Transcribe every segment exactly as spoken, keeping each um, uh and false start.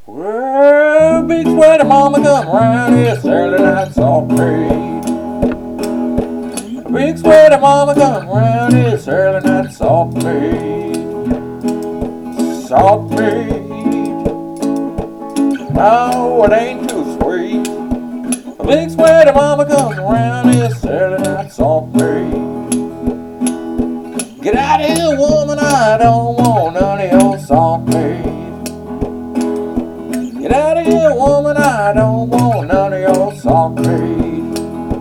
Well, big sweaty mama come round here, Saturday night soft meat. Big sweaty mama come round here, Saturday night soft meat. Soft meat. No, it ain't too sweet. Big sweaty mama come round here, Saturday night soft meat. Get out of here, woman, I don't want none of your soft meat. Get out of here, woman, I don't want none of your soft meat.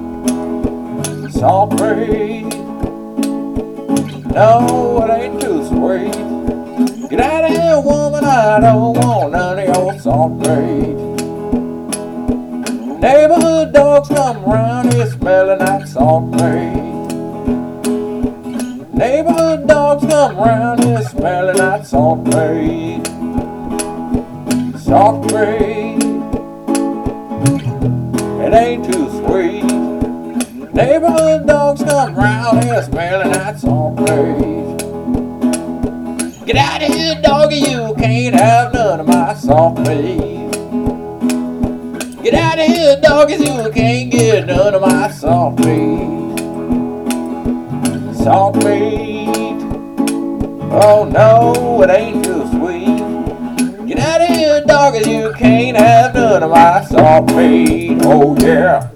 Soft meat. No, it ain't too sweet. Get out of here, woman, I don't want none of your soft meat. Neighborhood dogs come round here smelling that soft meat. Neighborhood dogs come round here smelling that soft meat. Soft meat. It ain't too sweet. Neighborhood dogs come round here smelling that soft meat. Get out of here, doggy, you can't have none of my soft meat. Get out of here, doggies, you can't get none of my soft meat. Soft meat. Oh no, it ain't too sweet. Get out of here, doggies, you can't have none of my soft meat. Oh yeah.